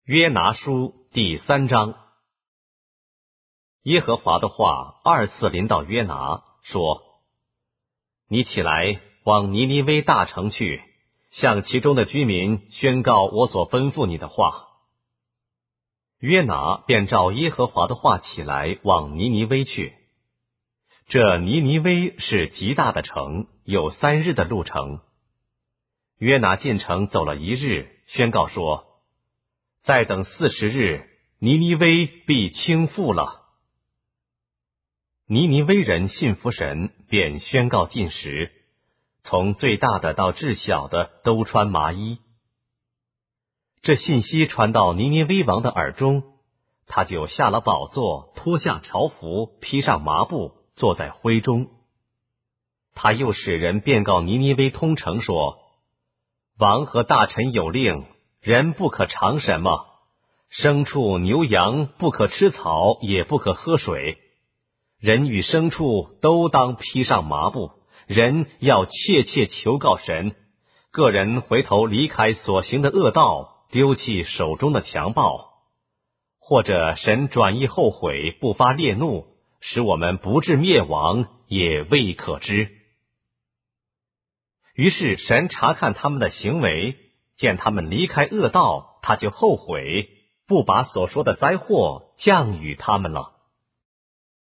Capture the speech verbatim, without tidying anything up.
约拿书第三章。耶和华的话二次临到约拿，说：你起来，往尼尼微大城去，向其中的居民宣告我所吩咐你的话。约拿便照耶和华的话起来，往尼尼微去。这尼尼微是极大的城，有三日的路程。约拿进城走了一日，宣告说：再等四十日，尼尼微必倾覆了。尼尼微人信服神，便宣告禁食，从最大的到至小的都穿麻衣。这信息传到尼尼微王的耳中，他就下了宝座，脱下朝服，披上麻布，坐在灰中。他又使人便告尼尼微通城说：王和大臣有令，人不可尝什么，牲畜牛羊不可吃草，也不可喝水。人与牲畜都当披上麻布，人要切切求告神，个人回头离开所行的恶道，丢弃手中的强暴，或者神转意后悔，不发烈怒，使我们不致灭亡，也未可知。于是神查看他们的行为，见他们离开恶道，他就后悔，不把所说的灾祸降与他们了。